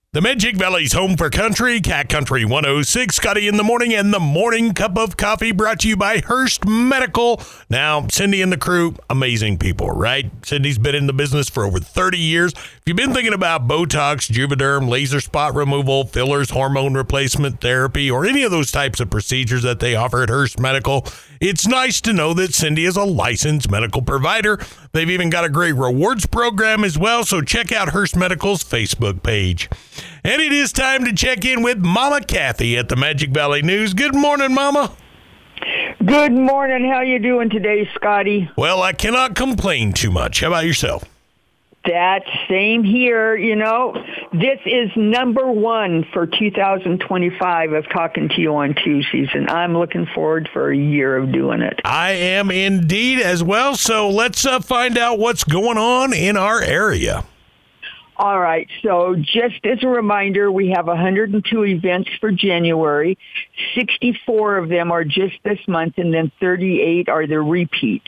The Magic Valley's home for country, Cat Country 106, Scotty in the morning, and the morning cup of coffee brought to you by Hearst Medical. Now, Cindy and the crew, amazing people, right? Cindy's been in the business for over 30 years. If you've been thinking about Botox, Juvederm, laser spot removal, fillers, hormone replacement therapy, or any of those types of procedures that they offer at Hearst Medical, it's nice to know that Cindy is a licensed medical provider. They've even got a great rewards program as well, so check out Hearst Medical's Facebook page. And it is time to check in with Mama Kathy at the Magic Valley News. Good morning, Mama. Good morning. How you doing today, Scotty? Well, I cannot complain too much. How about yourself? That same here. You know, this is number one for 2025 of Talking to You on Tuesdays, and I'm looking forward for a year of doing it. I am indeed as well. So let's find out what's going on in our area. All right, so just as a reminder, we have 102 events for January. 64 of them are just this month, and then 38 are the repeat.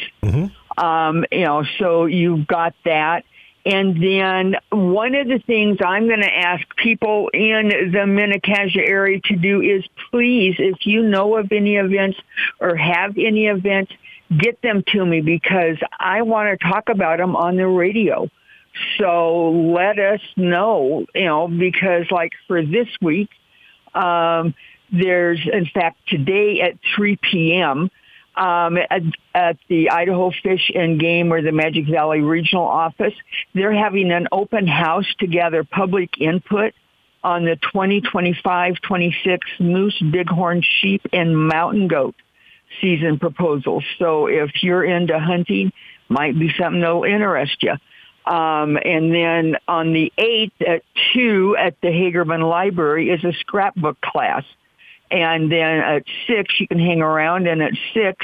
So you've got that. And then one of the things I'm going to ask people in the Mini-Cassia area to do is please, if you know of any events or have any events, get them to me because I want to talk about them on the radio. So let us know, because like for this week, there's, in fact, today at 3 p.m., at the Idaho Fish and Game or the Magic Valley Regional Office, they're having an open house to gather public input on the 2025-26 moose, bighorn sheep, and mountain goat season proposals. So if you're into hunting, might be something that'll interest you. And then on the 8th at 2 at the Hagerman Library is a scrapbook class. And then at 6, you can hang around. And at 6,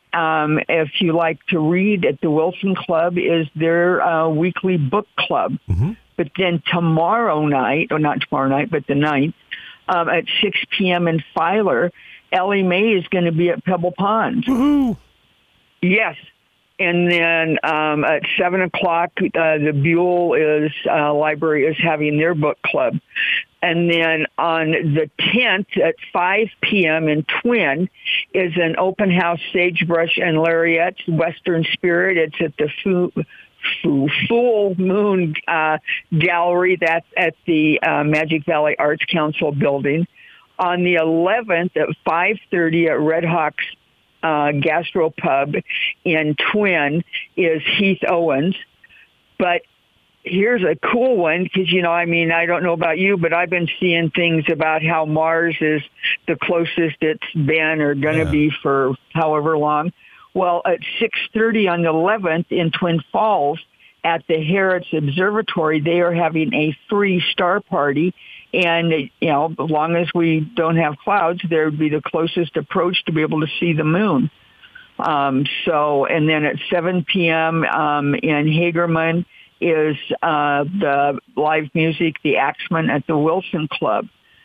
if you like to read at the Wilson Club, is their weekly book club. Mm-hmm. But then tomorrow night, or not tomorrow night, but the 9th, at 6 p.m. in Filer, Ellie Mae is going to be at Pebble Pond. Woohoo! Yes. And then at 7 o'clock, the Buell Library is having their book club. And then on the 10th at 5 p.m. in Twin is an open house Sagebrush and Lariat's Western Spirit. It's at the Full Moon Gallery. That's at the Magic Valley Arts Council building. On the 11th at 5:30 at Red Hawks Gastropub in Twin is Heath Owens. But here's a cool one because, I don't know about you, but I've been seeing things about how Mars is the closest it's been or going to be for however long. Well, at 6:30 on the 11th in Twin Falls at the Harrods Observatory, they are having a free star party. And, as long as we don't have clouds, there would be the closest approach to be able to see the moon. And then at 7 p.m. In Hagerman is the live music, the Axeman at the Wilson Club.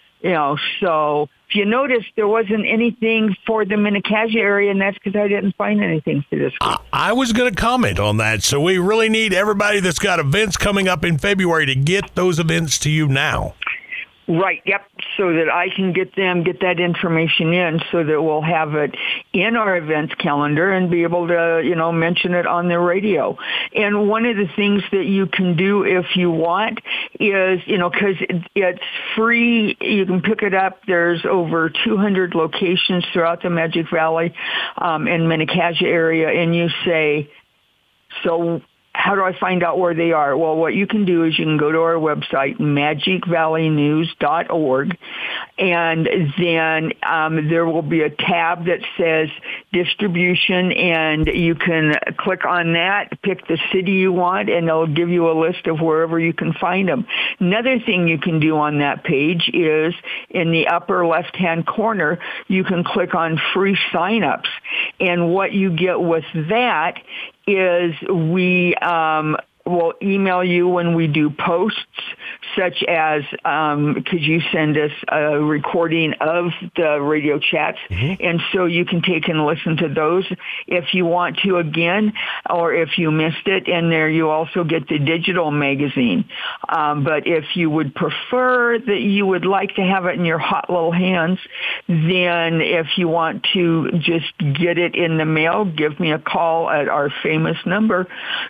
So if you notice, there wasn't anything for the Mini-Cassia area, and that's because I didn't find anything for this week. I was going to comment on that. So we really need everybody that's got events coming up in February to get those events to you now. Right, yep, so that I can get that information in so that we'll have it in our events calendar and be able to, mention it on the radio. And one of the things that you can do if you want is, because it's free, you can pick it up. There's over 200 locations throughout the Magic Valley and Mini-Cassia area, and you say, so how do I find out where they are? Well, what you can do is you can go to our website, magicvalleynews.org, and then there will be a tab that says distribution, and you can click on that, pick the city you want, and it'll give you a list of wherever you can find them. Another thing you can do on that page is in the upper left-hand corner, you can click on free signups, and what you get with that is we we'll email you when we do posts, such as could you send us a recording of the radio chats, and so you can take and listen to those if you want to again, or if you missed it. And there you also get the digital magazine. But if you would prefer that you would like to have it in your hot little hands, then if you want to just get it in the mail, give me a call at our famous number,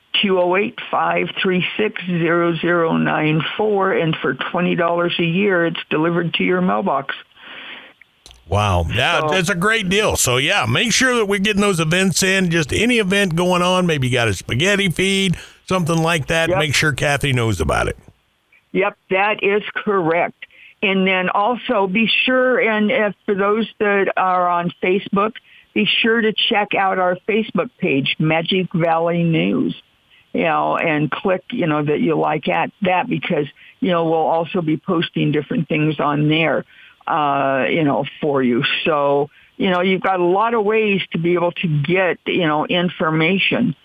208-536-0094, and for $20 a year, it's delivered to your mailbox. Wow. Yeah, that's a great deal. So, yeah, make sure that we're getting those events in. Just any event going on, maybe you got a spaghetti feed, something like that. Yep. Make sure Kathy knows about it. Yep, that is correct. And then also be sure, and if for those that are on Facebook, be sure to check out our Facebook page, Magic Valley News, and click, that you like at that, because, we'll also be posting different things on there, for you. So, you've got a lot of ways to be able to get, information,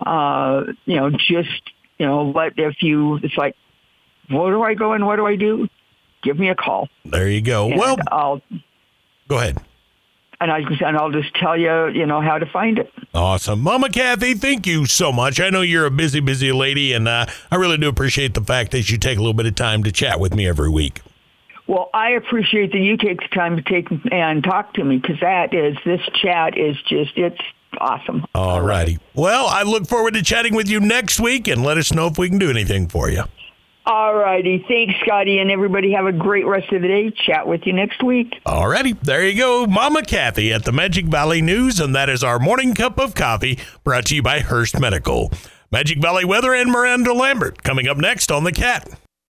it's like, where do I go and what do I do? Give me a call. There you go. And well, go ahead. And I'll just tell you, how to find it. Awesome. Mama Kathy, thank you so much. I know you're a busy, busy lady, and I really do appreciate the fact that you take a little bit of time to chat with me every week. Well, I appreciate that you take the time to take and talk to me, because this chat is just, it's awesome. All righty. Well, I look forward to chatting with you next week, and let us know if we can do anything for you. All righty. Thanks, Scotty, and everybody have a great rest of the day. Chat with you next week. All righty. There you go. Mama Kathy at the Magic Valley News, and that is our morning cup of coffee brought to you by Hearst Medical. Magic Valley weather and Miranda Lambert coming up next on The Cat.